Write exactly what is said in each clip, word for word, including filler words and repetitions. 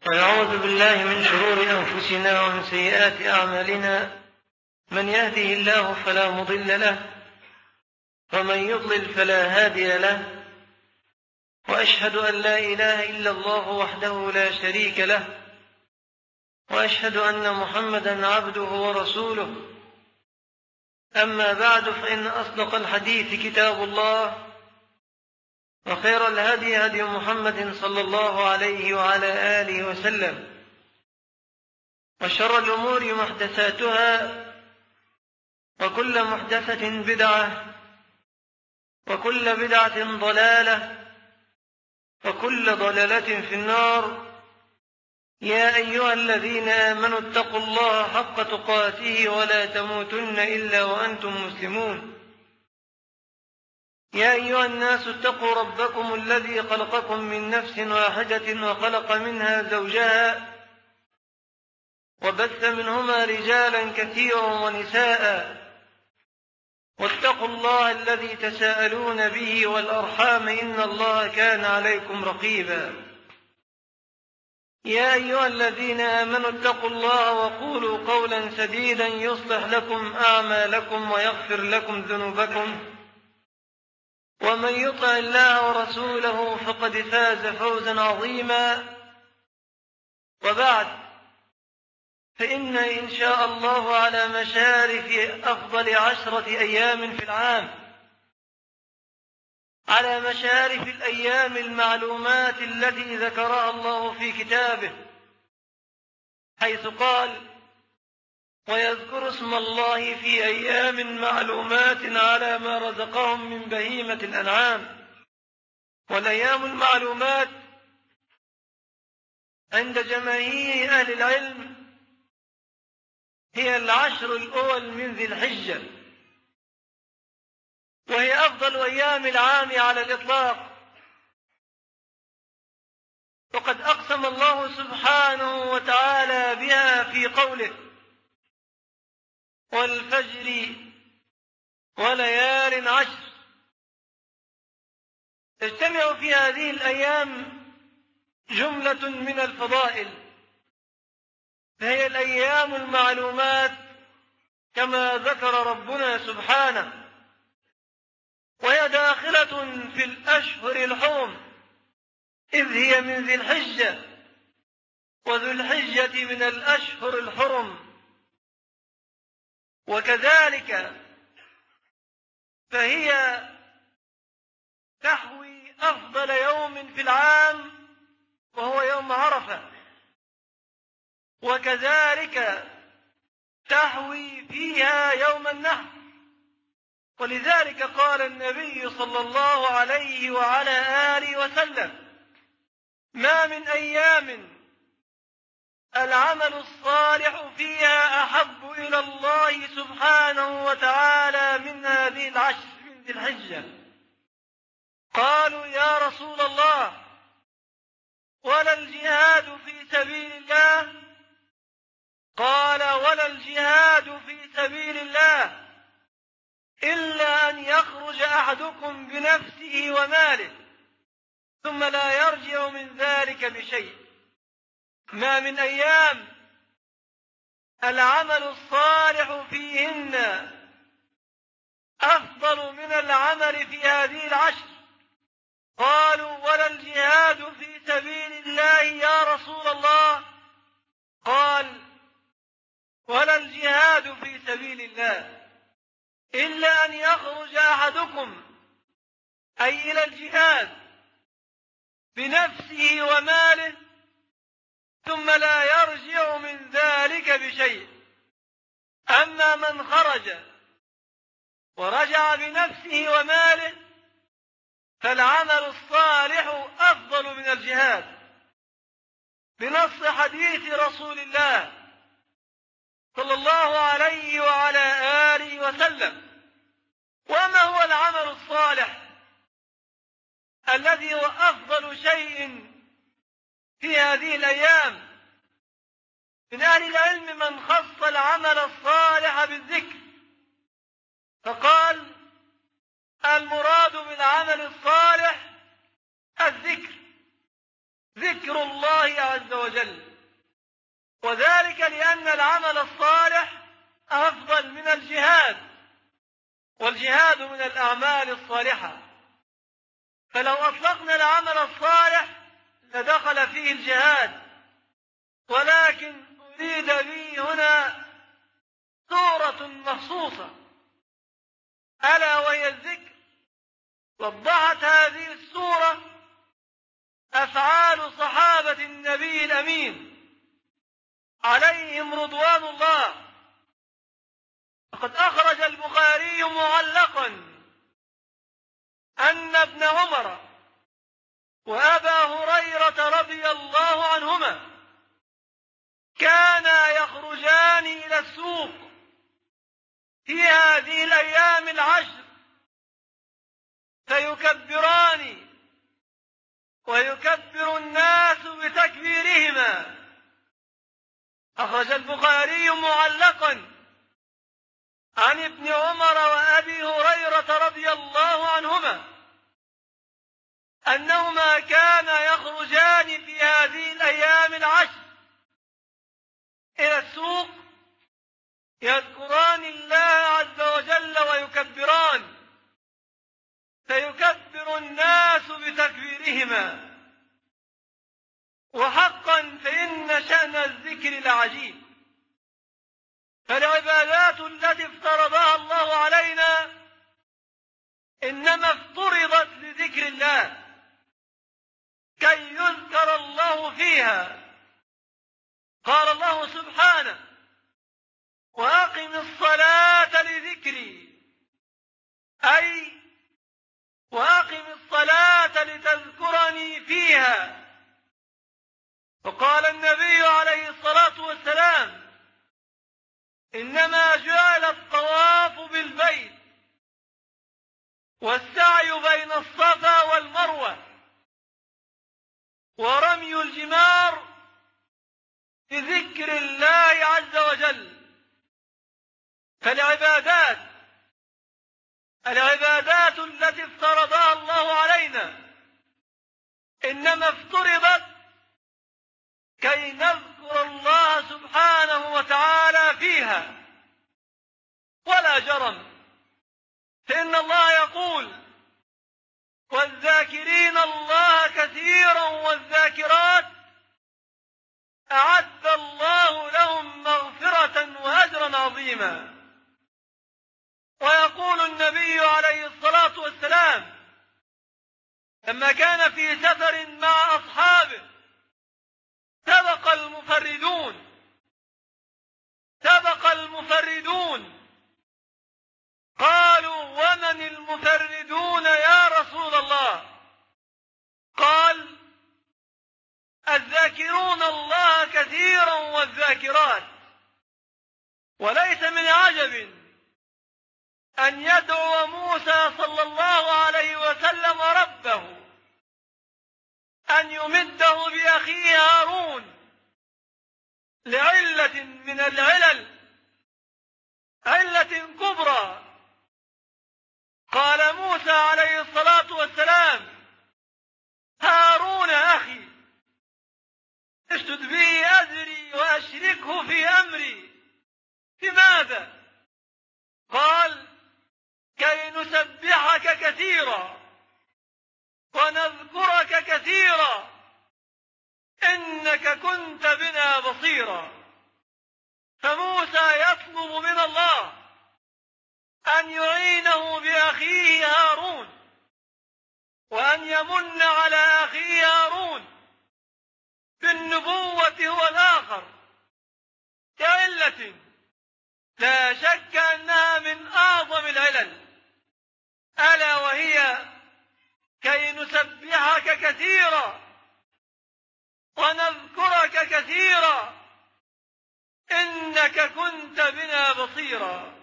ونعوذ بالله من شرور أنفسنا ومن سيئات أعمالنا، من يهده الله فلا مضل له ومن يضلل فلا هادي له، وأشهد أن لا إله إلا الله وحده لا شريك له، وأشهد أن محمدا عبده ورسوله. أما بعد، فإن أصدق الحديث كتاب الله، وخير الهدي هدي محمد صلى الله عليه وعلى آله وسلم، وشر الأمور محدثاتها، وكل محدثة بدعة، وكل بدعة ضلالة، وكل ضلالة في النار. يا أيها الذين آمنوا اتقوا الله حق تقاته ولا تموتن إلا وأنتم مسلمون. يا أيها الناس اتقوا ربكم الذي خلقكم من نفس واحدة وخلق منها زوجها، وبث منهما رجالا كثيرا ونساء، واتقوا الله الذي تساءلون به والأرحام، إن الله كان عليكم رقيبا. يا أيها الذين آمنوا اتقوا الله وقولوا قولا سديدا يصلح لكم أعمالكم ويغفر لكم ذنوبكم، ومن يطع الله ورسوله فقد فاز فوزا عظيما. وبعد، فإن إن شاء الله على مشارف أفضل عشرة أيام في العام، على مشارف الأيام المعلومات التي ذكرها الله في كتابه، حيث قال: ويذكر اسم الله في أيام معلومات على ما رزقهم من بهيمة الأنعام. والأيام المعلومات عند جماهير أهل العلم هي العشر الأول من ذي الحجة، وهي أفضل أيام العام على الإطلاق. وقد أقسم الله سبحانه وتعالى بها في قوله: والفجر وليال عشر. تجتمع في هذه الأيام جملة من الفضائل، فهي الأيام المعلومات كما ذكر ربنا سبحانه، وهي داخلة في الأشهر الحرم، إذ هي من ذي الحجة، وذو الحجة من الأشهر الحرم. وكذلك فهي تحوي أفضل يوم في العام، وهو يوم عرفة، وكذلك تحوي فيها يوم النحر. ولذلك قال النبي صلى الله عليه وعلى آله وسلم: ما من أيام العمل الصالح فيها أحب إلى الله سبحانه وتعالى من هذه العشر من ذي الحجة. قالوا: يا رسول الله، ولا الجهاد في سبيل الله؟ قال: ولا الجهاد في سبيل الله إلا أن يخرج أحدكم بنفسه وماله ثم لا يرجع من ذلك بشيء. ما من أيام العمل الصالح فيهن أفضل من العمل في هذه العشر. قالوا: ولا الجهاد في سبيل الله يا رسول الله؟ قال: ولا الجهاد في سبيل الله إلا أن يخرج أحدكم، أي إلى الجهاد، بنفسه وماله ثم لا يرجع من ذلك بشيء. أما من خرج ورجع بنفسه وماله فالعمل الصالح أفضل من الجهاد، بنص حديث رسول الله صلى الله عليه وعلى آله وسلم. وما هو العمل الصالح الذي هو أفضل شيء في هذه الأيام؟ من أهل العلم من خص العمل الصالح بالذكر، فقال: المراد بالعمل الصالح الذكر، ذكر الله عز وجل. وذلك لأن العمل الصالح أفضل من الجهاد، والجهاد من الأعمال الصالحة. فلو أطلقنا العمل الصالح لدخل فيه الجهاد، ولكن أريد به هنا سورة مخصوصة ألا وهي الذكر. وضحت هذه السورة أفعال صحابة النبي الأمين عليهم رضوان الله. فقد أخرج البخاري معلقا أن ابن عمر وأبا هريرة رضي الله عنهما كانا يخرجان إلى السوق في هذه الأيام العشر فيكبران ويكبر الناس بتكبيرهما. أخرج البخاري معلقا عن ابن عمر وأبي هريرة رضي الله عنهما أنهما كانا يخرجان في هذه الأيام العشر إلى السوق يذكران الله عز وجل ويكبران فيكبر الناس بتكبيرهما. وحقا فإن شأن الذكر لعجيب، فالعبادات التي افترضها الله علينا إنما افترضت لذكر الله كي يذكر الله فيها. قال الله سبحانه: وأقم الصلاة لذكري، أي وأقم الصلاة لتذكرني فيها. وقال النبي عليه الصلاة والسلام: إنما جعل الطواف بالبيت والسعي بين الصفا والمروة ورمي الجمار بذكر الله عز وجل. فالعبادات العبادات التي افترضها الله علينا إنما افترضت كي نذكر الله سبحانه وتعالى فيها. ولا جرم، فإن الله يقول: والذاكرين الله كثيرا والذاكرات أعد الله لهم مغفرة وأجرا عظيما. ويقول النبي عليه الصلاة والسلام لما كان في سفر مع أصحابه: سبق المفردون سبق المفردون قالوا: ومن المفردون يا رسول الله؟ قال: الذاكرون الله كثيرا والذاكرات. وليس من عجب أن يدعو موسى صلى الله عليه وسلم ربه أن يمده بأخيه هارون لعلة من العلل، علة كبرى. قال موسى عليه الصلاة والسلام: هارون أخي، اشدد به أزري وأشركه في أمري. لماذا؟ قال: كي نسبحك كثيرا ونذكرك كثيرا إنك كنت بنا بصيرا. فموسى يطلب من الله أن يعينه بأخيه هارون وأن يمن على أخيه هارون بالنبوة هو الآخر كعلة لا شك أنها من أعظم العلل، ألا وهي كي نسبحك كثيرا ونذكرك كثيرا إنك كنت بنا بصيرا.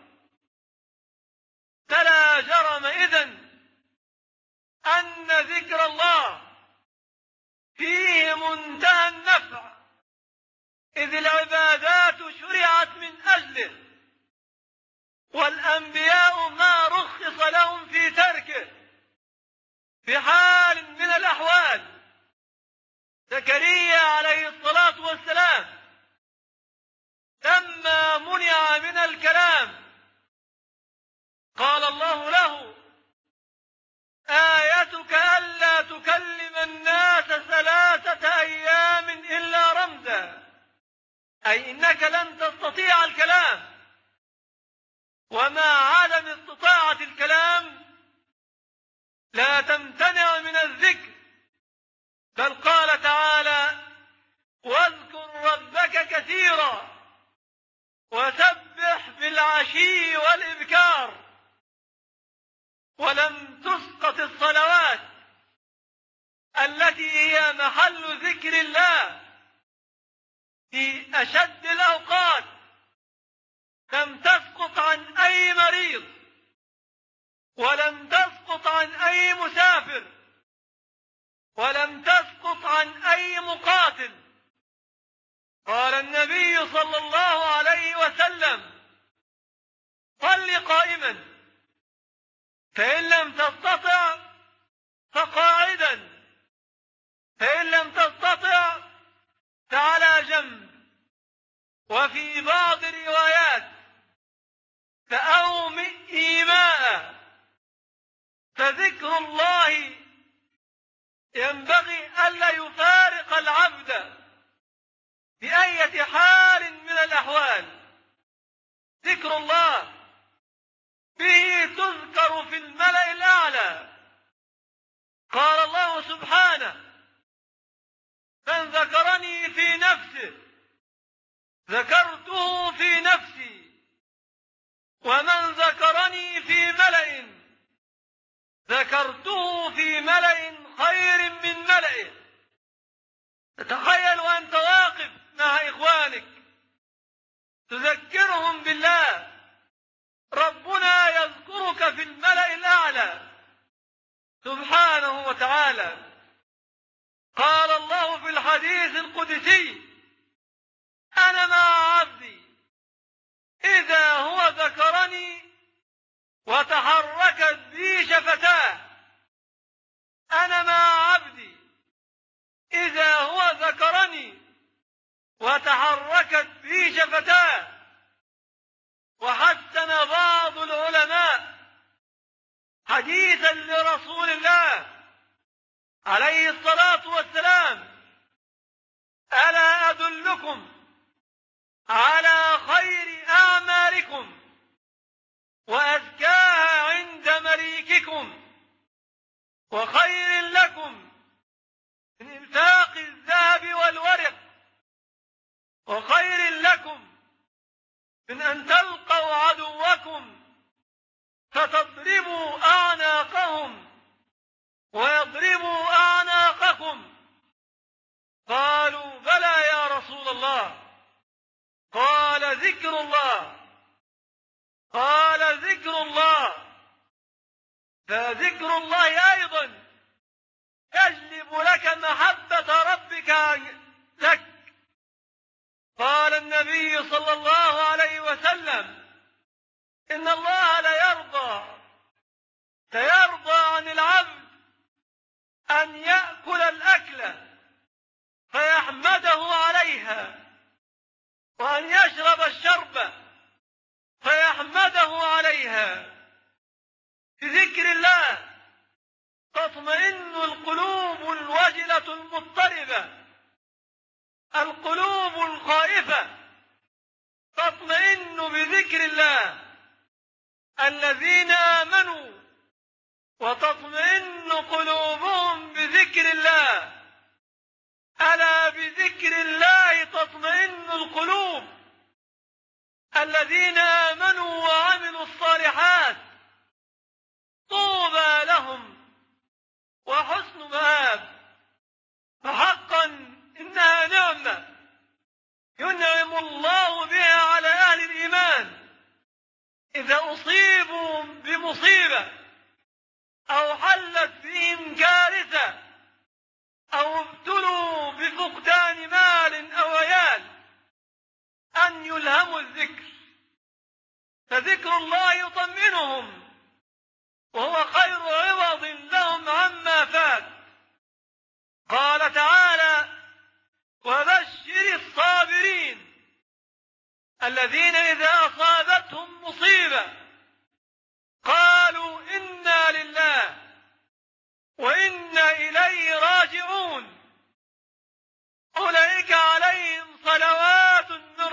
فلا جرم إذن أن ذكر الله فيه منتهى النفع، إذ العبادات شرعت من أجله، والأنبياء ما رخص لهم في تركه في حال من الأحوال. زكريا عليه الصلاة والسلام أي إنك لن تستطيع الكلام، ومع عدم استطاعة الكلام لا تمتنع من الذكر، بل قال تعالى: واذكر ربك كثيرا وسبح بالعشي والإبكار. ولم تسقط الصلوات التي هي محل ذكر الله في أشد الأوقات، لم تسقط عن أي مريض، ولم تسقط عن أي مسافر، ولم تسقط عن أي مقاتل. قال النبي صلى الله عليه وسلم: صل قائما، فإن لم تستطع فقاعدا، فإن لم تستطع فعلى جنب. وفي بعض الروايات: فأومئ إيماء. فذكر الله ينبغي ألا يفارق العبد بأية حال من الأحوال. ذكر الله به تذكر في الملأ الأعلى. قال الله سبحانه: من ذكرني في نفسه ذكرته في نفسي، ومن ذكرني في ملأ ذكرته في ملأ خير من ملئه. تتخيل وأنت واقف مع إخوانك تذكرهم بالله، ربنا يذكرك في الملأ الأعلى سبحانه وتعالى. قال الله في الحديث القدسي: أنا مع عبدي إذا هو ذكرني وتحركت بي شفتاه. أنا مع عبدي إذا هو ذكرني وتحركت بي شفتاه. وحسن بعض العلماء حديثا لرسول الله عليه الصلاة والسلام: ألا أدلكم على خير أعمالكم وأزكاها عند مليككم وخير لكم من إنفاق الذهب والورق، وخير لكم من أن تلقوا عدوكم فتضربوا أعناقهم ويضربوا أعناقكم؟ قالوا: بلى يا رسول الله. قال: ذكر الله. قال: ذكر الله. فذكر الله أيضا يجلب لك محبة ربك لك. قال النبي صلى الله عليه وسلم: إن الله ليرضى فيرضى عن العبد أن يأكل الأكلة فيحمده عليها، وأن يشرب الشربة فيحمده عليها. بذكر الله تطمئن القلوب الوجلة المضطربة، القلوب الخائفة تطمئن بذكر الله. الذين آمنوا وتطمئن قلوبهم بذكر الله. ألا بذكر الله تطمئن القلوب. الذين آمنوا وعملوا الصالحات طوبى لهم وحسن مآب. فحقا إنها نعمة ينعم الله بها على أهل الإيمان إذا أصيبوا بمصيبة أو حلت بهم كارثة أو ابتلوا بفقدان مال أو عيال، أن يلهموا الذكر، فذكر الله يطمئنهم وهو خير عوض لهم عما فات. قال تعالى: وبشر الصابرين الذين إذا أصابتهم مصيبة قالوا إنا لله وإنا إليه راجعون أولئك عليهم صلوات من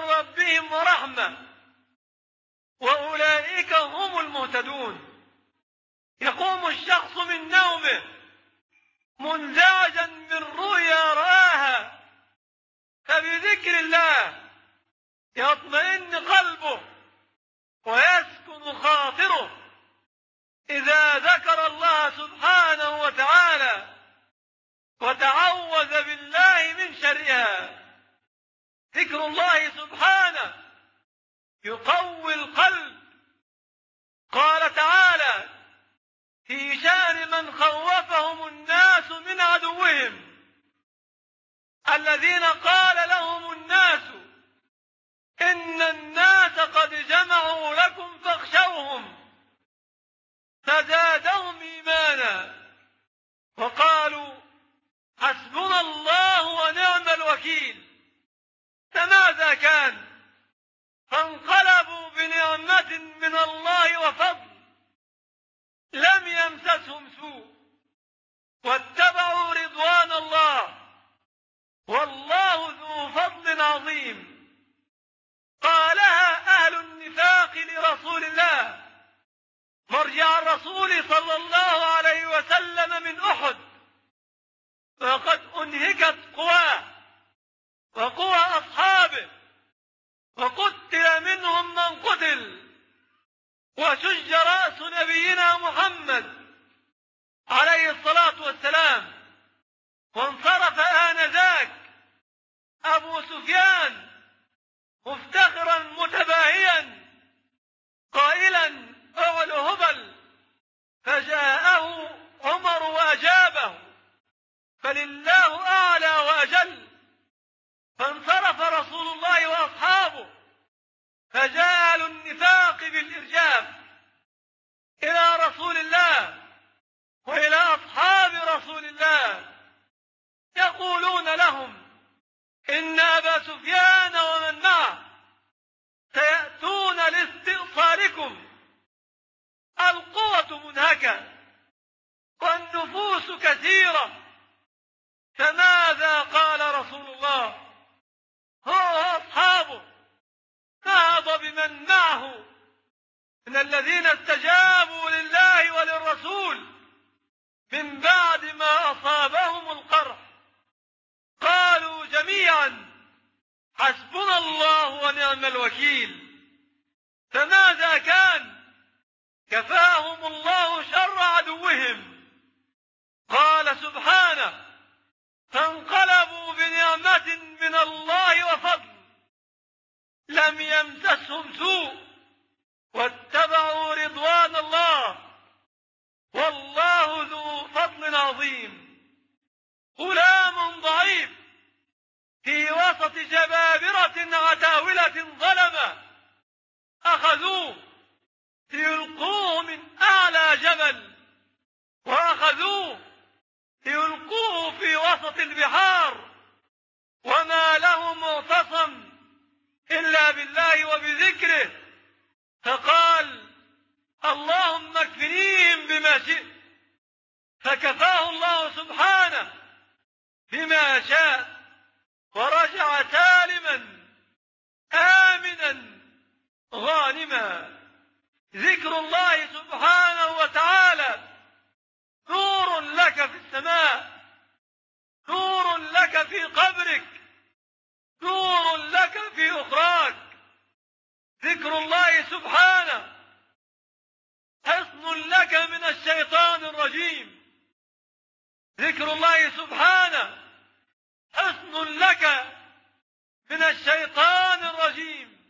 وأولئك هم المهتدون. يقوم الشخص من نومه منزعجا من رؤيا رآها، فبذكر الله يطمئن قلبه ويسكن خاطره إذا ذكر الله سبحانه وتعالى وتعوذ بالله من شرها. ذكر الله سبحانه يقوي القلب. قال تعالى في شأن من خوفهم الناس من عدوهم الذين قال لهم الناس إن الناس قد جمعوا لكم فاخشوهم فزادهم إيمانا وقالوا حسبنا الله ونعم الوكيل. فماذا كان؟ فانقلبوا بنعمة من الله وفضل لم يمسسهم سوء واتبعوا رضوان الله والله ذو فضل عظيم. قالها أهل النفاق لرسول الله مرجع الرسول صلى الله عليه وسلم من أحد، وقد أنهكت قواه وقوى أصحابه وقتل منهم من قتل وشج رأس نبينا محمد عليه الصلاة والسلام. وانصرف آنذاك أبو سفيان مفتخرا متباهيا قائلا أعل هبل، فجاءه عمر وأجابه فلله أعلى وأجل. فانصرف رسول الله وأصحابه فجاء أهل النفاق بالإرجاف إلى رسول الله وإلى أصحاب رسول الله يقولون لهم إن أبا سفيان ومن معه سيأتون لاستئصالكم. القوة منهكة والنفوس كثيرة. فماذا قال رسول الله هو وأصحابه؟ نهض بمن معه من الذين استجابوا لله وللرسول من بعد ما أصابهم القرح قالوا جميعا حسبنا الله ونعم الوكيل. فماذا كان؟ كفاهم الله شر عدوهم. قال سبحانه فانقلبوا بنعمة من الله وفضل لم يمسسهم سوء واتبعوا رضوان الله والله ذو فضل عظيم. غلام ضعيف في وسط جبابرة عتاولة ظلمة أخذوه ليلقوه من أعلى جبل وأخذوه ليلقوه في وسط البحار وما له معتصم إلا بالله وبذكره، فقال اللهم اكفنيهم بما شئت، فكفاه الله سبحانه بما شاء ورجع سالما آمنا غانما. ذكر الله سبحانه وتعالى نور لك في السماء، نور لك في قبرك، نور لك في أخراك. ذكر الله سبحانه حصن لك من الشيطان الرجيم. ذكر الله سبحانه حصن لك من الشيطان الرجيم.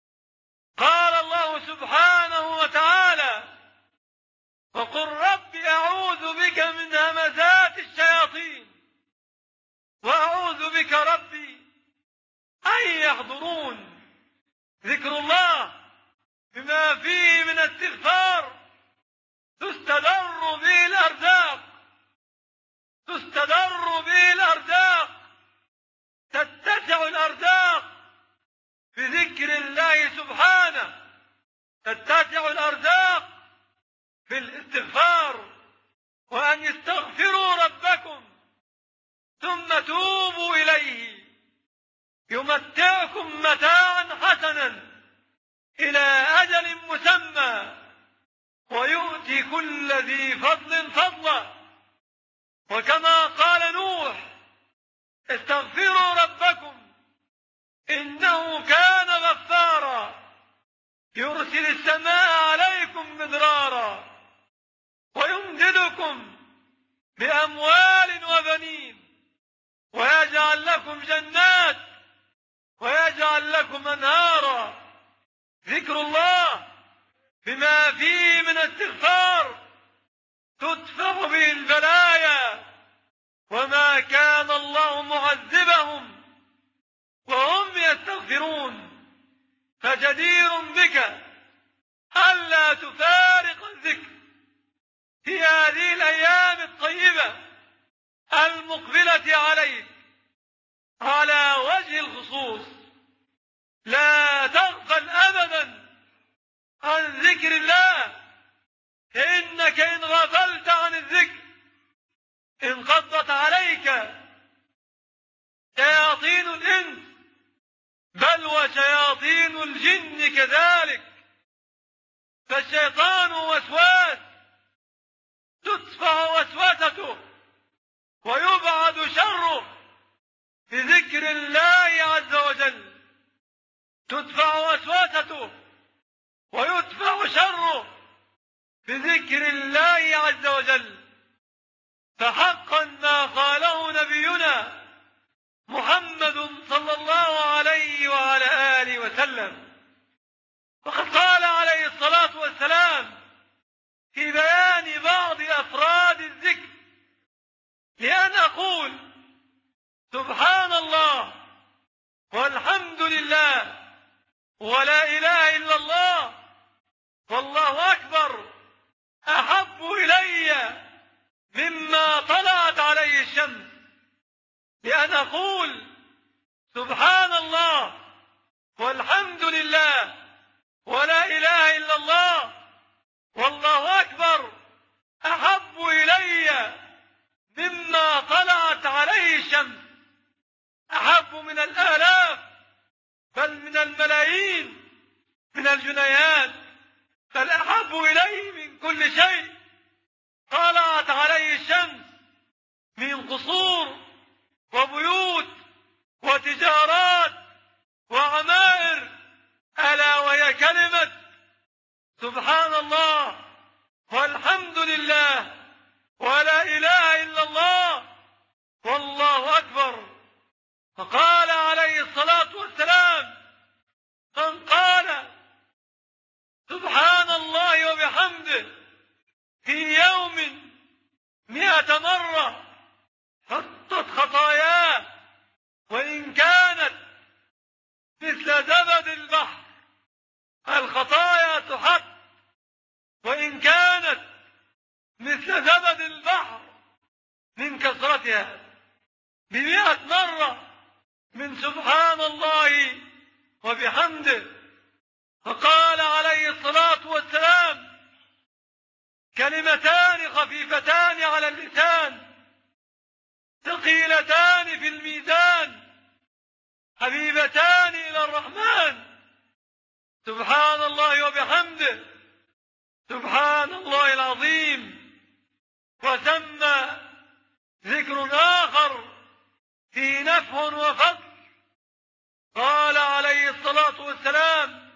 قال الله سبحانه وتعالى وقل رب أعوذ بك من همزات الشياطين وأعوذ بك ربي أن يحضرون. ذكر الله بما فيه من استغفار تستدر به الأرزاق، تستدر به الأرزاق، تتسع الأرزاق بذكر الله سبحانه، تتسع الأرزاق بالاستغفار. وأن يستغفروا ربكم ثم توبوا إليه يمتعكم متاعا حسنا إلى أجل مسمى ويؤتي كل ذي فضل فضله. وكما قال نوح: استغفروا ربكم إنه كان غفارا يرسل السماء عليكم مدرارا ويمددكم بأموال وبنين ويجعل لكم جنات ويجعل لكم أنهارا. ذكر الله بما فيه من استغفار تدفع به البلايا، وما كان الله معذبهم وهم يستغفرون. فجدير بك ألا تفارق الذكر في هذه الأيام الطيبة المقبلة عليك على وجه الخصوص. لا تغفل أبدا عن ذكر الله، فإنك إن غفلت عن الذكر انقضت عليك شياطين الإنس بل وشياطين الجن كذلك. فالشيطان وسواس تدفع وسوسته ويبعد شره بذكر الله عز وجل. تدفع وسوسته ويدفع شره بذكر الله عز وجل. فحقا ما قاله نبينا محمد صلى الله عليه وعلى آله وسلم. وقد قال عليه الصلاة والسلام في بيان بعض أفراد الذكر: لأن أقول سبحان الله والحمد لله ولا إله إلا الله والله أكبر أحب إلي مما طلعت عليه الشمس. لأن أقول سبحان الله والحمد لله ولا إله إلا الله والله أكبر أحب إلي مما طلعت عليه الشمس. أحب من الآلاف بل من الملايين من الجنيات، بل أحب إليه من كل شيء طلعت عليه الشمس من قصور وبيوت وتجارات وعمائر، ألا وهي كلمة سبحان الله والحمد لله ولا إله إلا الله والله أكبر. فقال عليه الصلاة والسلام: من قال سبحان الله وبحمده في يوم مئة مرة حطت خطاياه وإن كانت مثل زبد البحر. الخطايا تحط وإن كانت مثل زبد البحر من كثرتها. بمئة مرة من سبحان الله وبحمده. فقال عليه الصلاة والسلام: كلمتان خفيفتان على اللسان ثقيلتان في الميزان حبيبتان إلى الرحمن، سبحان الله وبحمده سبحان الله العظيم. وسمى ذكر آخر في نفع وفضل. قال عليه الصلاة والسلام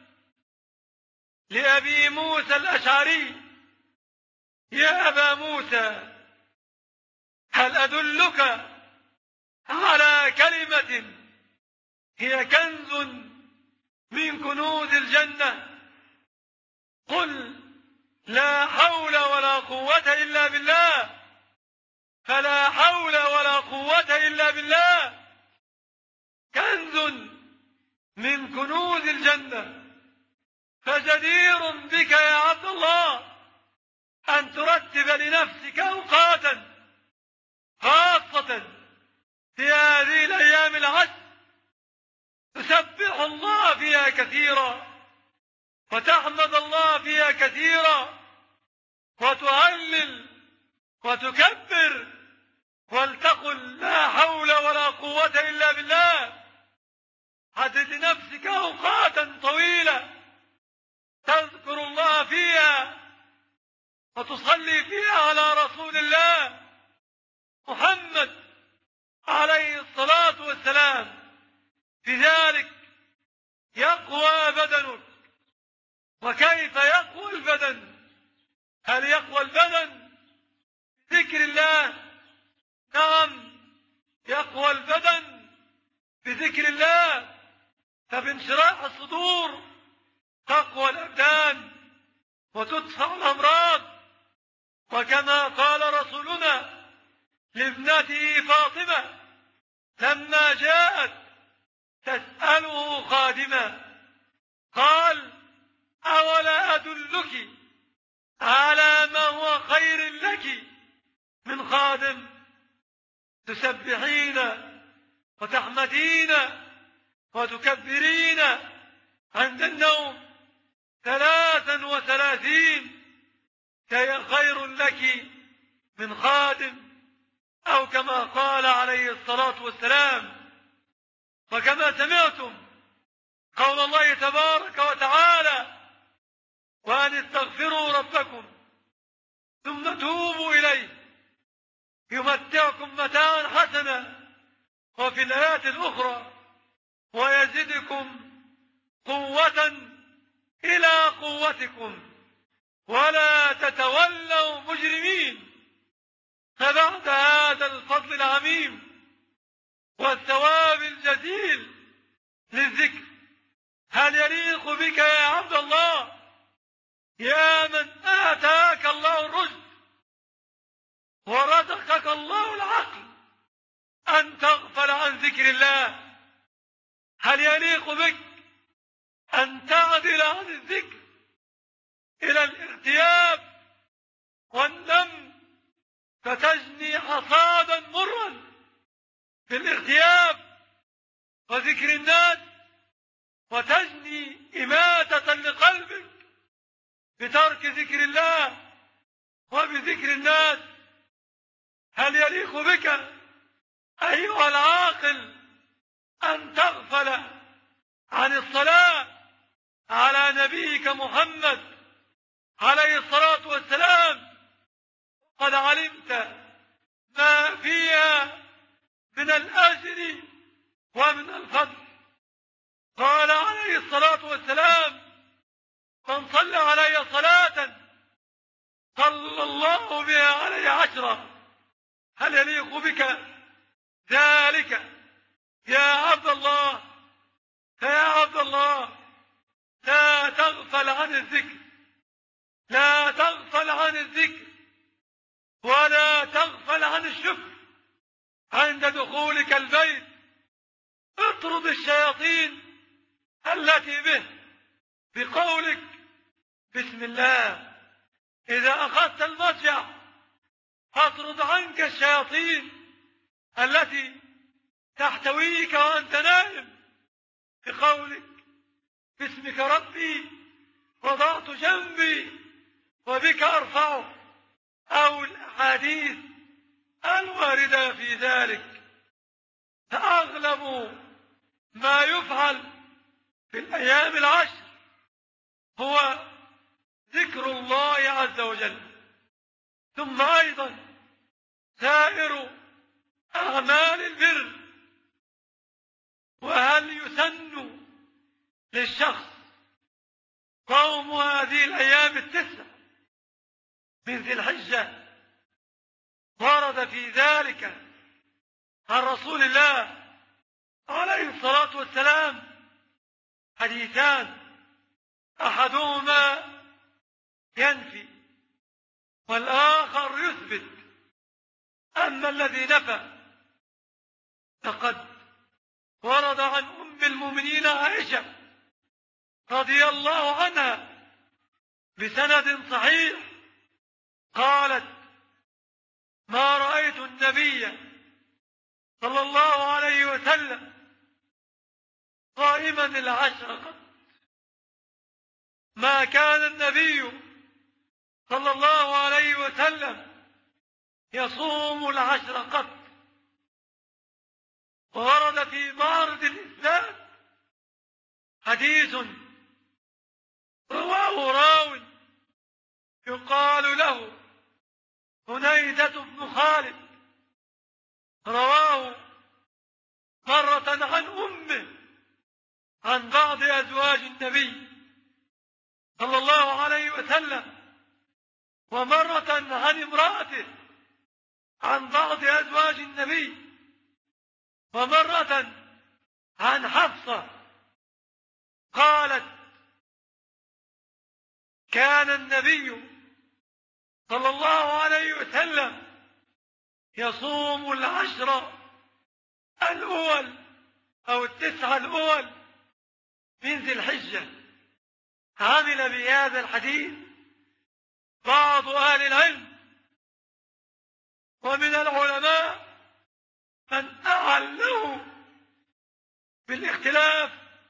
لأبي موسى الأشعري: يا أبا موسى، هل أدلك على كلمة هي كنز من كنوز الجنة؟ قل لا حول ولا قوة إلا بالله. فلا حول ولا قوة إلا بالله كنز من كنوز الجنة. فجدير بك يا عبد الله أن ترتب لنفسك أوقاتا خاصة في هذه الأيام العشر تسبح الله فيها كثيرا وتحمد الله فيها كثيرا وتهلل وتكبر ولتقل لا حول ولا قوة إلا بالله. حدد لنفسك أوقاتا طويلة تذكر فيها وتصلي فيها على رسول الله محمد عليه الصلاة والسلام، بذلك يقوى بدنك. وكيف يقوى البدن؟ هل يقوى البدن بذكر الله؟ نعم، يقوى البدن بذكر الله. فبانشراح الصدور تقوى الأبدان وتدفع الأمراض. وكما قال رسولنا لابنته فاطمة لما جاءت تسأله خادمة، قال: أولا أدلك على ما هو خير لك من خادم؟ تسبحين وتحمدين وتكبرين عند النوم ثلاثا وثلاثين، كي خير لك من خادم، أو كما قال عليه الصلاة والسلام. وكما سمعتم قول الله تبارك وتعالى: وأن استغفروا ربكم ثم توبوا إليه يمتعكم متاعا حسنا، وفي الآيات الأخرى: ويزدكم قوة إلى قوتكم ولا تتولوا مجرمين. فبعد هذا الفضل العميم والثواب الجزيل للذكر، هل يليق بك يا عبد الله، يا من آتاك الله الرشد ورزقك الله العقل، أن تغفل عن ذكر الله؟ هل يليق بك أن تعدل عن الذكر إلى الاغتياب والنم فتجني حصادا مرا بالاغتياب وذكر الناس، وتجني إماتة لقلبك بترك ذكر الله وبذكر الناس؟ هل يليق بك أيها العاقل أن تغفل عن الصلاة على نبيك محمد عليه الصلاة والسلام قد علمت ما فيها من الأجر ومن الفضل؟ قال عليه الصلاة والسلام: من صلى علي صلاة صلى الله بها علي عشرة. هل يليق بك ذلك يا عبد الله؟ فيا عبد الله، لا تغفل عن الذكر، لا تغفل عن الذكر، ولا تغفل عن الشكر. عند دخولك البيت اطرد الشياطين التي به بقولك بسم الله. إذا أخذت المضجع فاطرد عنك الشياطين التي تحتويك وأنت نائم بقولك باسمك ربي وضعت جنبي وبك أرفعه، أو الأحاديث الواردة في ذلك. فأغلب ما يفعل في الأيام العشر هو ذكر الله عز وجل، ثم أيضا سائر أعمال البر. وهل يسن للشخص صوم هذه الأيام التسع من ذي الحجة؟ ورد في ذلك عن رسول الله عليه الصلاة والسلام حديثان، أحدهما ينفي والآخر يثبت. أما الذي نفى فقد ورد عن أم المؤمنين عائشة رضي الله عنها بسند صحيح قالت: ما رأيت النبي صلى الله عليه وسلم قائما العشر قط. ما كان النبي صلى الله عليه وسلم يصوم العشر قط. وورد في معرض الإسلام حديث رواه راو يقال له هنيدة بن خالد، رواه مرة عن أمه عن بعض أزواج النبي صلى الله عليه وسلم، ومرة عن امرأته عن بعض أزواج النبي، ومرة عن حفصة قالت: كان النبي صلى الله عليه وسلم يصوم العشر الأول أو التسعة الأول من ذي الحجة. عمل بهذا الحديث بعض أهل العلم، ومن العلماء من أعله بالاختلاف.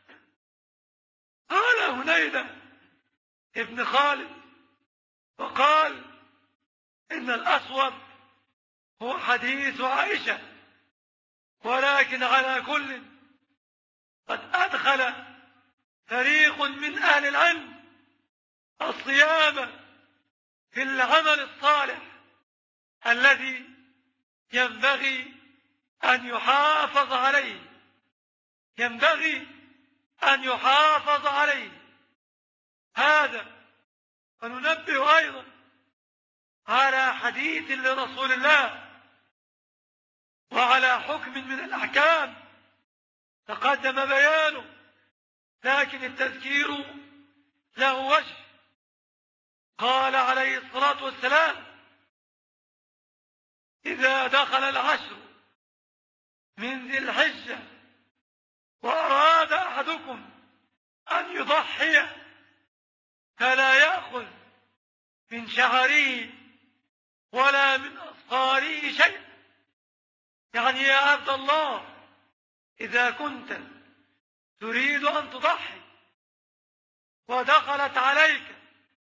قال هنيدة ابن خالد وقال إن الأصوب هو حديث عائشة، ولكن على كل قد أدخل فريق من أهل العلم الصيام في العمل الصالح الذي ينبغي أن يحافظ عليه ينبغي أن يحافظ عليه هذا. وننبه أيضا على حديث لرسول الله وعلى حكم من الأحكام تقدم بيانه، لكن التذكير له وجه. قال عليه الصلاة والسلام: إذا دخل العشر من ذي الحجة وأراد أحدكم أن يضحي فلا يأخذ من شعره ولا من أصفاره شيء. يعني يا عبد الله، إذا كنت تريد أن تضحي ودخلت عليك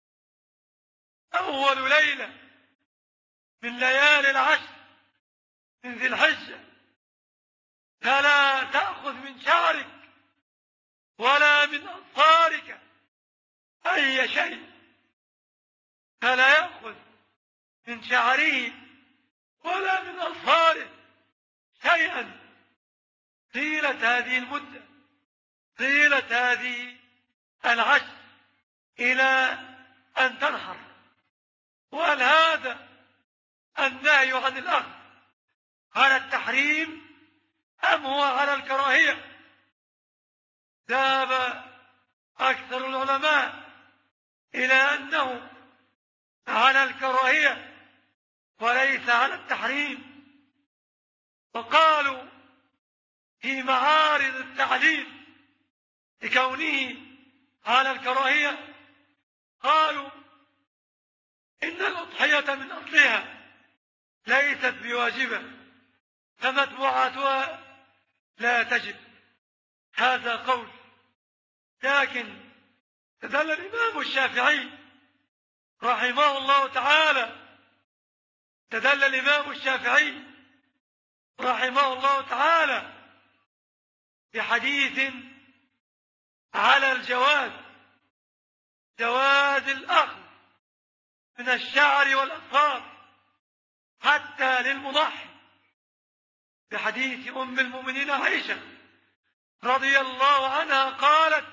أول ليلة من ليالي العشر من ذي الحجة فلا تأخذ من شعرك ولا من أظفارك أي شيء. فلا يأخذ من شعره ولا من أظفاره شيئا طيلة هذه المدة، طيلة هذه العشر، إلى أن تنحر. وهل هذا النهي عن الأخذ على التحريم أم هو على الكراهية؟ ذهب أكثر العلماء إلى أنه على الكراهية وليس على التحريم، وقالوا في معارض التعليل لكونه على الكراهية، قالوا إن الأضحية من أصلها ليست بواجبة فمتبوعاتها لا تجب. هذا قول، لكن استدل الإمام الشافعي رحمه الله تعالى استدل الإمام الشافعي رحمه الله تعالى بحديث على الجواز، جواز الأخذ من الشعر والأظفار حتى للمضحي، بحديث أم المؤمنين عائشة رضي الله عنها قالت: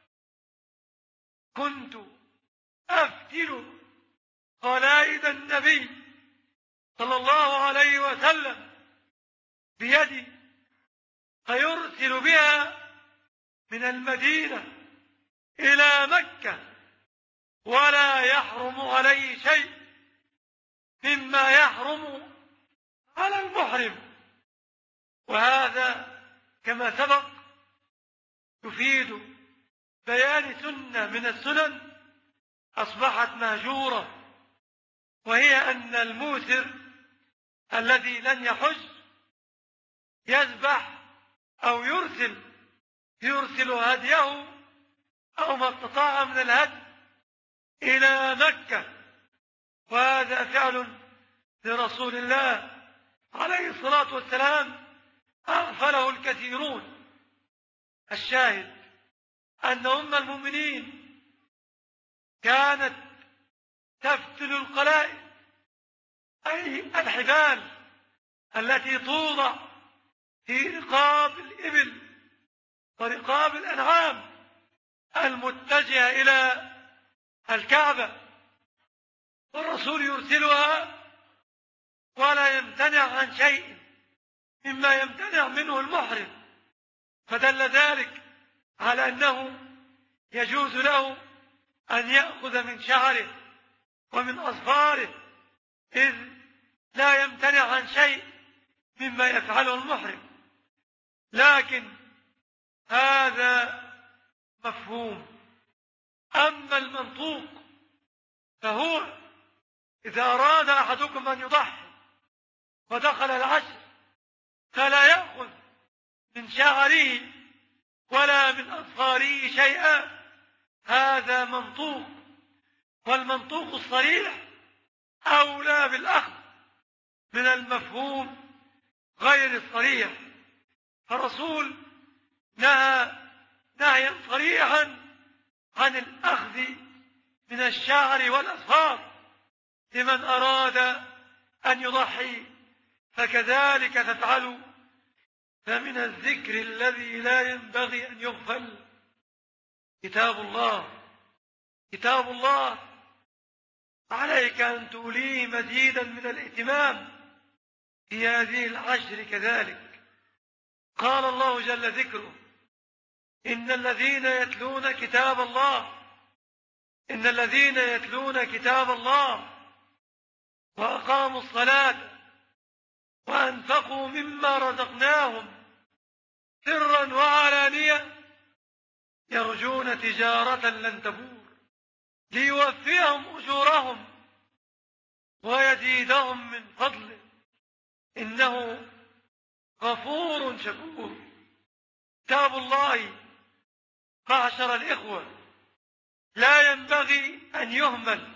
كنت أفتل قلائد النبي صلى الله عليه وسلم بيدي فيرسل بها من المدينة إلى مكة ولا يحرم عليه شيء مما يحرم على المحرم. وهذا كما سبق يفيد بيان سنة من السنن أصبحت مهجورة، وهي أن الموسر الذي لن يحج يذبح أو يرسل يرسل هديه أو ما استطاع من الهدي إلى مكة. وهذا فعل لرسول الله عليه الصلاة والسلام أغفله الكثيرون. الشاهد أن أم المؤمنين كانت تفتل القلائد، أي الحبال التي توضع في رقاب الإبل ورقاب الأنعام المتجهة إلى الكعبة، والرسول يرسلها ولا يمتنع عن شيء مما يمتنع منه المحرم، فدل ذلك على أنه يجوز له أن يأخذ من شعره ومن أظفاره، إذ لا يمتنع عن شيء مما يفعله المحرم. لكن هذا مفهوم. أما المنطوق فهو إذا أراد أحدكم أن يضحي ودخل العشر فلا يأخذ من شعره ولا من أظفاره شيئا، هذا منطوق. والمنطوق الصريح أولى بالأخذ من المفهوم غير الصريح، فالرسول نهى نهيا صريحا عن الأخذ من الشعر والأظفار لمن أراد أن يضحي، فكذلك تفعلوا. فمن الذكر الذي لا ينبغي أن يغفل كتاب الله. كتاب الله عليك أن توليه مزيدا من الاهتمام في هذه العشر كذلك. قال الله جل ذكره: إن الذين يتلون كتاب الله إن الذين يتلون كتاب الله وأقاموا الصلاة وأنفقوا مما رزقناهم سرا وعلانية يرجون تجارة لن تبور ليوفيهم أجورهم ويزيدهم من فضله إنه غفور شكور. كتاب الله معشر الإخوة لا ينبغي أن يهمل.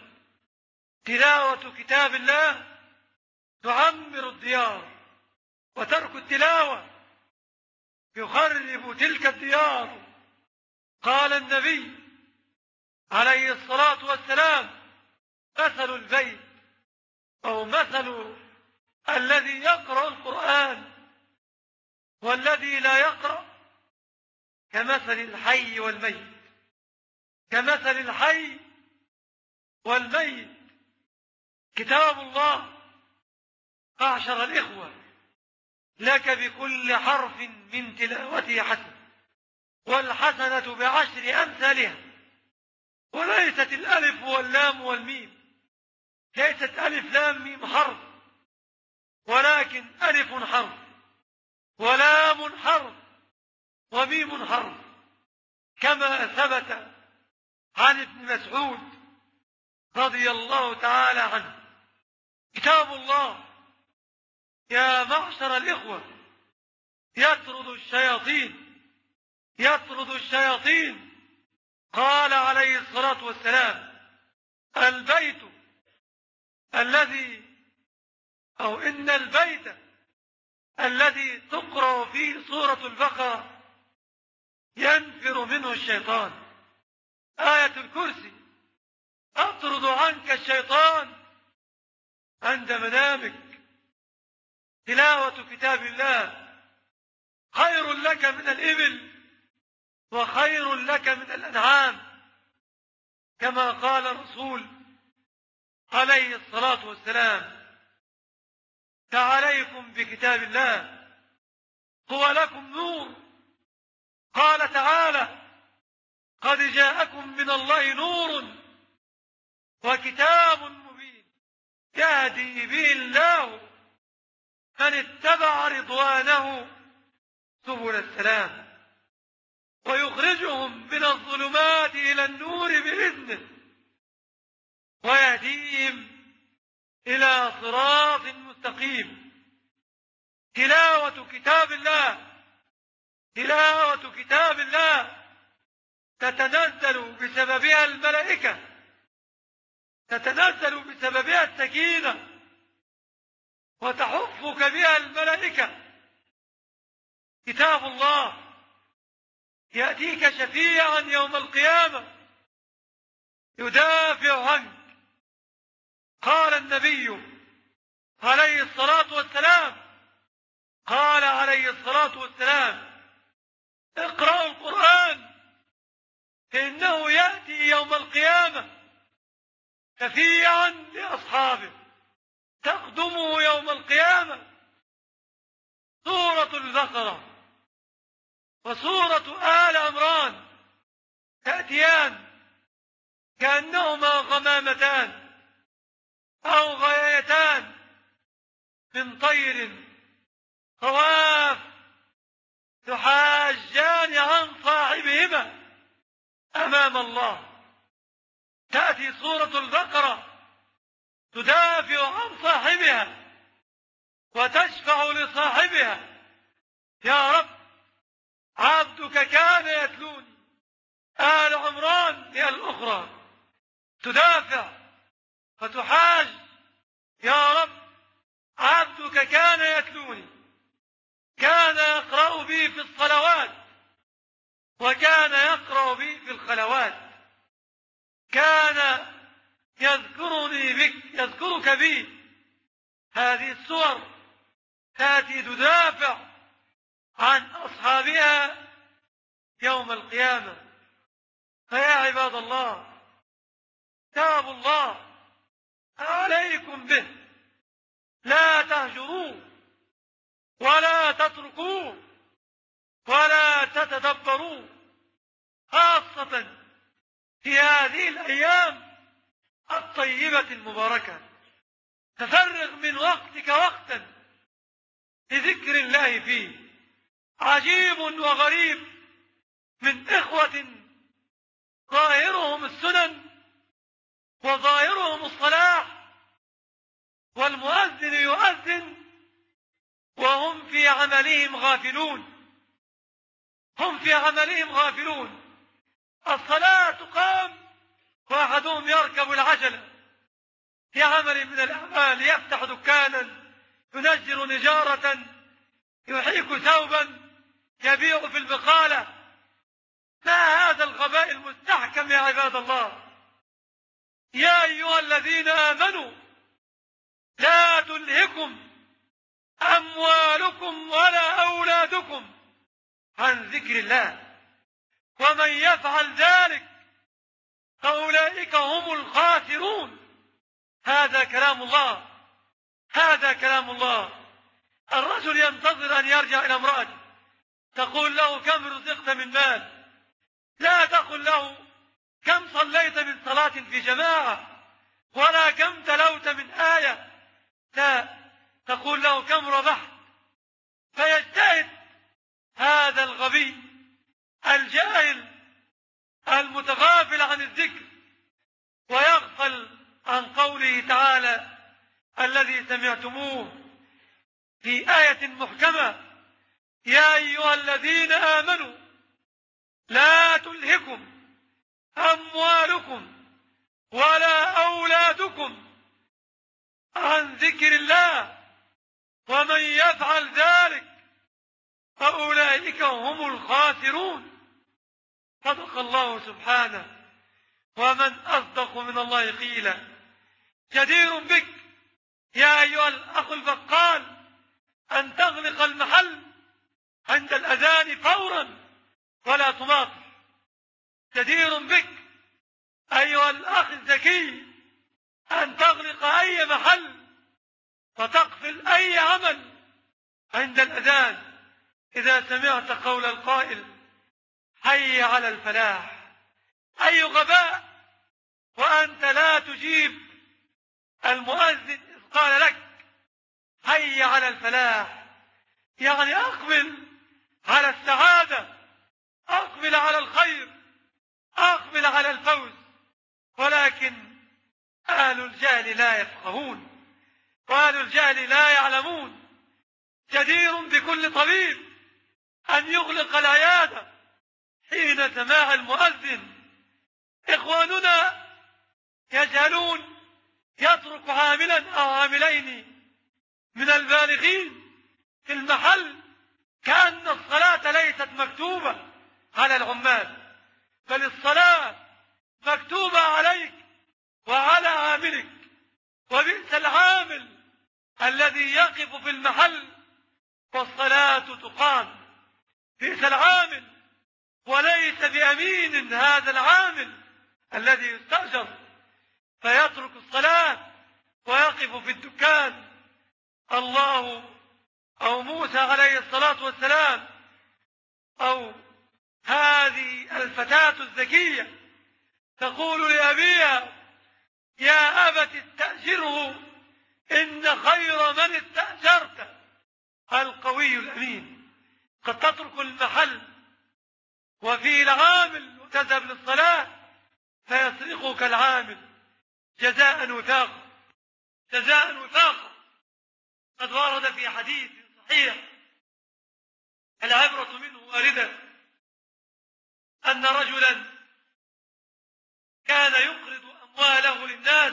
تلاوة كتاب الله تعمر الديار، وترك التلاوة يخرب تلك الديار. قال النبي عليه الصلاة والسلام: مثل البيت أو مثل الذي يقرأ القرآن والذي لا يقرأ كمثل الحي والميت كمثل الحي والميت. كتاب الله معشر الإخوة لك بكل حرف من تلاوته حسنة، والحسنة بعشر أمثالها. وليست الألف واللام والميم ليست ألف لام ميم حرف، ولكن ألف حرف ولام حرف وميم حرف، كما ثبت عن ابن مسعود رضي الله تعالى عنه. كتاب الله يا معشر الإخوة يطرد الشياطين يطرد الشياطين. قال عليه الصلاة والسلام: البيت الذي أو إن البيت الذي تقرأ فيه سورة البقرة ينفر منه الشيطان. آية الكرسي أطرد عنك الشيطان عند منامك. تلاوة كتاب الله خير لك من الإبل وخير لك من الأنعام، كما قال الرسول عليه الصلاة والسلام: فعليكم بكتاب الله هو لكم نور. قال تعالى: قد جاءكم من الله نور وكتاب مبين يهدي به الله من اتبع رضوانه سبل السلام ويخرجهم من الظلمات إلى النور بإذنه ويهديهم إلى صراط مستقيم. تلاوة كتاب الله تلاوة كتاب الله تتنزل بسببها الملائكة تتنزل بسببها السكينة وتحفك بها الملائكة. كتاب الله يأتيك شفيعا يوم القيامة يدافع عنك قال النبي عليه الصلاة والسلام قال عليه الصلاة والسلام اقرأوا القرآن فإنه يأتي يوم القيامة شفيعا لأصحابه تقدمه يوم القيامة سورة البقرة وسورة آل عمران تأتيان كأنهما غمامتان أو غايتان من طير خواف تحاجان عن صاحبهما أمام الله. تأتي سورة البقرة تدافع عن صاحبها وتشفع لصاحبها يا رب عبدك كان يتلوني. آل عمران هي الأخرى تدافع فتحاج يا رب عبدك كان يتلوني كان يقرأ بي في الصلوات وكان يقرأ بي في الخلوات كان يذكرني بك يذكرك بي. هذه السور تأتي تدافع عن أصحابها يوم القيامة. فيا عباد الله كتاب الله عليكم به لا تهجروه ولا تتركوه ولا تتدبروه خاصة في هذه الأيام الطيبة المباركة. تفرغ من وقتك وقتا لذكر الله فيه. عجيب وغريب من إخوة ظاهرهم السنن وظاهرهم الصلاح والمؤذن يؤذن وهم في عملهم غافلون. هم في عملهم غافلون. الصلاة تقام واحدهم يركب العجلة في عمل من الأعمال يفتح دكانا ينجر نجارة يحيك ثوبا يبيع في البقالة. ما هذا الغباء المستحكم يا عباد الله؟ يا أيها الذين آمنوا لا تلهكم أموالكم ولا أولادكم عن ذكر الله ومن يفعل ذلك فأولئك هم الخاسرون. هذا كلام الله. هذا كلام الله. الرجل ينتظر أن يرجع إلى امرأته تقول له كم رزقت من مال. لا تقل له كم صليت من صلاة في جماعة ولا كم تلوت من آية. لا تقول له كم ربحت. فيجتهد هذا الغبي الجاهل المتغافل عن الذكر ويغفل عن قوله تعالى الذي سمعتموه في آية محكمة يا أيها الذين آمنوا لا تلهكم أموالكم ولا أولادكم عن ذكر الله ومن يفعل ذلك فأولئك هم الخاسرون. صدق الله سبحانه ومن أصدق من الله قيلا. جدير بك يا أيها الأخ البقال أن تغلق المحل عند الأذان فورا ولا تماطل. جدير بك أيها الأخ الذكي أن تغلق أي محل وتقفل أي عمل عند الأذان إذا سمعت قول القائل حي على الفلاح. أي غباء وأنت لا تجيب المؤذن إذ قال لك حي على الفلاح. يعني أقبل على السعادة أقبل على الخير أقبل على الفوز. ولكن أهل الجهل لا يفقهون وأهل الجهل لا يعلمون. جدير بكل طبيب أن يغلق العيادة حين سماع المؤذن. إخواننا يجهلون يترك عاملا أو عاملين من البالغين في المحل كأن الصلاة ليست مكتوبة على العمال بل الصلاة مكتوبة عليك وعلى عاملك أمين هذا العامل الذي يستأجر فيترك الصلاة ويقف في الدكان؟ الله أو موسى عليه الصلاة والسلام أو هذه الفتاة الذكية تقول لأبيها: يا أبت استأجره إن خير من استأجرت القوي الأمين. قد تترك المحل وفي العامل وتذهب للصلاة فيسرقك العامل جزاء وثاقا جزاء وثاقا. قد ورد في حديث صحيح العبرة منه واردة أن رجلا كان يقرض أمواله للناس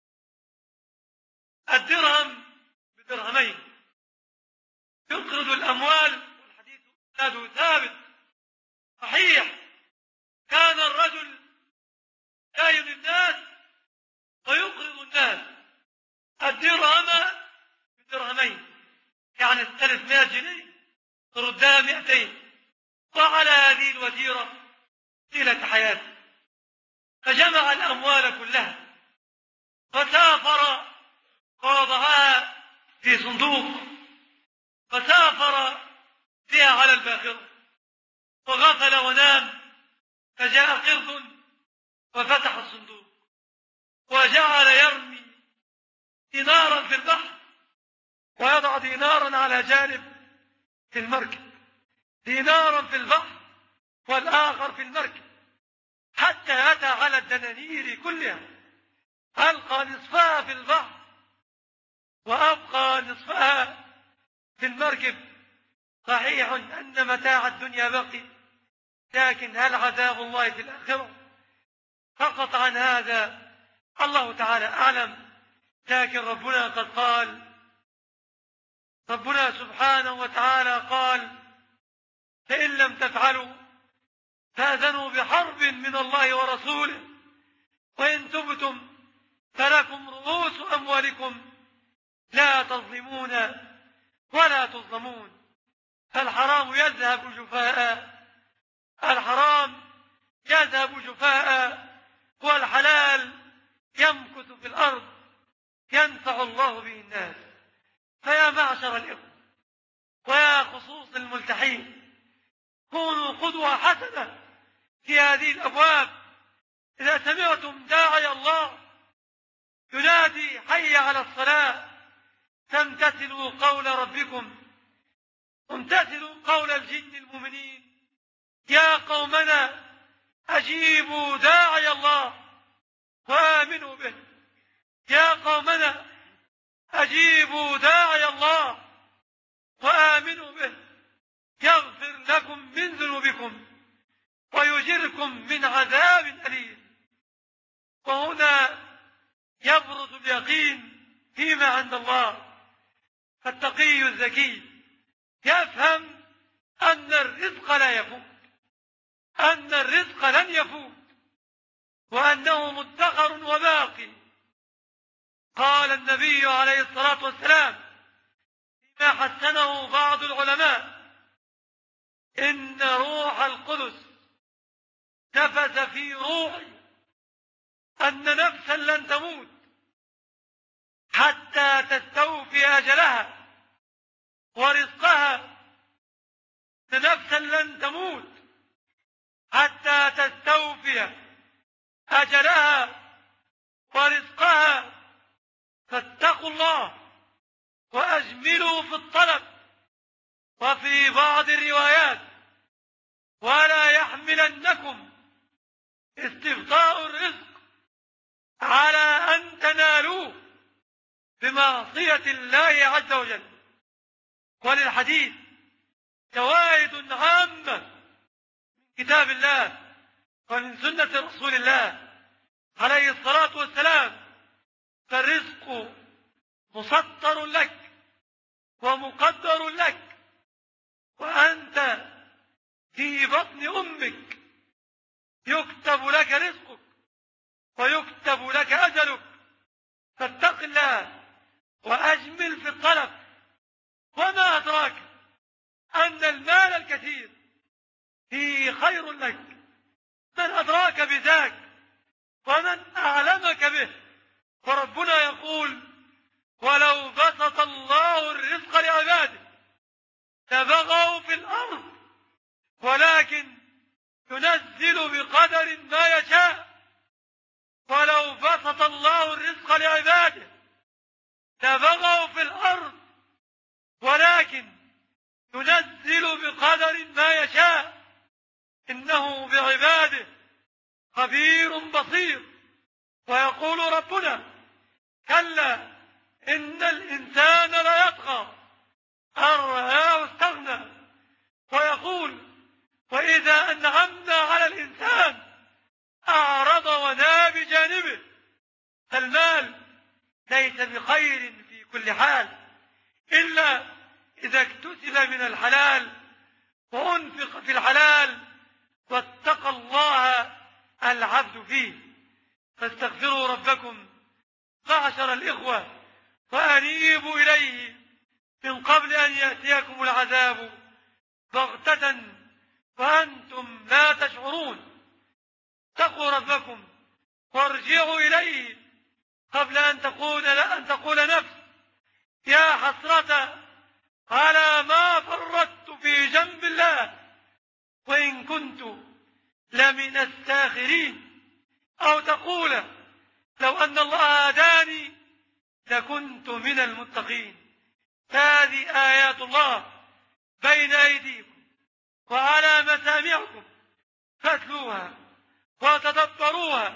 الدرهم بدرهمين، يقرض الأموال، والحديث إسناده ثابت صحيح. كان الرجل داين الناس ويقرض الناس الدرهم بدرهمين، يعني استلف مئة جنيه تردها مئتين، وعلى هذه الوتيرة طيلة حياته. فجمع الأموال كلها فسافر ووضعها في صندوق، فسافر بها على الباخرة وغفل ونام، فجاء قرد وفتح الصندوق وجعل يرمي دينارا في البحر ويضع دينارا على جانب في المركب، دينارا في البحر والآخر في المركب، حتى أتى على الدنانير كلها، ألقى نصفها في البحر وأبقى نصفها في المركب. صحيح أن متاع الدنيا بقي، لكن هل عذاب الله في الآخرة؟ فقط عن هذا الله تعالى أعلم. لكن ربنا قد قال، ربنا سبحانه وتعالى قال: فإن لم تفعلوا فأذنوا بحرب من الله ورسوله وإن تبتم فلكم رؤوس أموالكم لا تظلمون ولا تظلمون. فالحرام يذهب جفاء، الحرام يذهب جفاء، والحلال يمكث في الأرض ينفع الله به الناس. فيا معشر الإخوة ويا خصوص الملتحين، كونوا قدوة حسنة في هذه الأبواب. إذا سمعتم داعي الله ينادي حي على الصلاة فامتثلوا قول ربكم، امتثلوا قول الجن المؤمنين: يا قومنا أجيبوا داعي الله وآمنوا به، يا قومنا أجيبوا داعي الله وآمنوا به يغفر لكم من ذنوبكم ويجركم من عذاب أليم. وهنا يبرز اليقين فيما عند الله. فالتقي الذكي يفهم أن الرزق لا يفوت، أن الرزق لن يفوت، وأنه مدخر وباقي. قال النبي عليه الصلاة والسلام فيما حسنه بعض العلماء: إن روح القدس نفث في روحي أن نفسا لن تموت حتى تستوفي أجلها ورزقها، نفسا لن تموت حتى تستوفي أجلها ورزقها. فاتقوا الله وأجملوا في الطلب. وفي بعض الروايات: ولا يحملنكم استبطاء الرزق على أن تنالوه بمعصية الله عز وجل. وللحديث فوائد عامة من كتاب الله ومن سنة رسول الله عليه الصلاة والسلام. فالرزق مسطر لك ومقدر لك، وأنت في بطن أمك يكتب لك رزقك ويكتب لك أجلك. فاتق الله وأجمل في الطلب. وما أدراك أن المال الكثير فيه خير لك بذاك ومن أعلمك به. وربنا يقول ولو بسط الله الرزق لعباده لبغوا في الأرض ولكن ينزل بقدر ما يشاء. ولو بسط الله الرزق لعباده لبغوا في الأرض ولكن ينزل بقدر ما يشاء إنه بعباده خبير بصير. ويقول ربنا كلا إن الإنسان ليطغى أن رآه استغنى. ويقول وإذا أنعمنا على الإنسان أعرض ونأى بجانبه. فالمال ليس بخير في كل حال إلا إذا اكتسب من الحلال وأنفق في الحلال واتقى الله العبد فيه. فاستغفروا ربكم معشر الإخوة وأنيبوا إليه من قبل أن يأتيكم العذاب بغتة وأنتم لا تشعرون. اتقوا ربكم وارجعوا إليه قبل أن تقول لا أن تقول نفس يا حسرة على ما فرطت في جنب الله وإن كنت لمن الساخرين. أو تقول لو أن الله هداني لكنت من المتقين. هذه آيات الله بين أيديكم وعلى مسامعكم فاتلوها وتدبروها.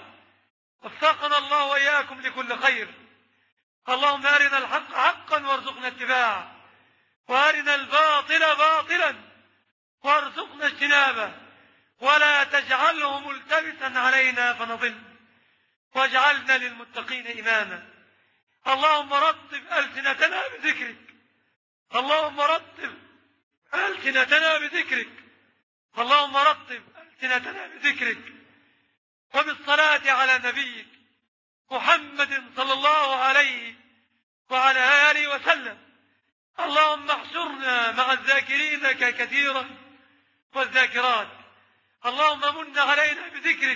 وفقنا الله وإياكم لكل خير. اللهم أرنا الحق حقا وارزقنا اتباعه وأرنا الباطل باطلا وارزقنا اجتنابه ولا تجعله ملتبسا علينا فنضل واجعلنا للمتقين إماما. اللهم رطب ألسنتنا بذكرك اللهم رطب ألسنتنا بذكرك اللهم رطب ألسنتنا بذكرك وبالصلاة على نبيك محمد صلى الله عليه وعلى آله وسلم. اللهم احشرنا مع الذاكرينك كثيرا والذاكرات. اللهم من علينا بذكرك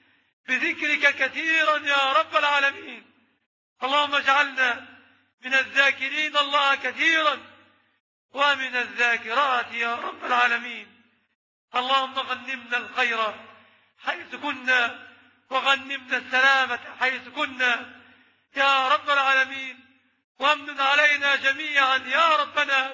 بذكرك كثيرا يا رب العالمين. اللهم اجعلنا من الذاكرين الله كثيرا ومن الذاكرات يا رب العالمين. اللهم غنمنا الخير حيث كنا وغنمنا السلامة حيث كنا يا رب العالمين. وامن علينا جميعا يا ربنا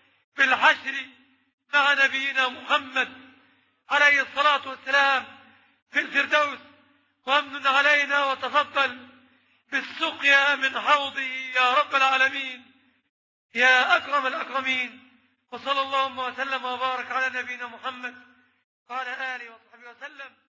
بالحشر مع نبينا محمد عليه الصلاة والسلام في الفردوس. وامن علينا وتفضل بالسقيا من حوضه يا رب العالمين يا أكرم الأكرمين. وصلى اللهم وسلم وبارك على نبينا محمد وعلى آله وصحبه وسلم.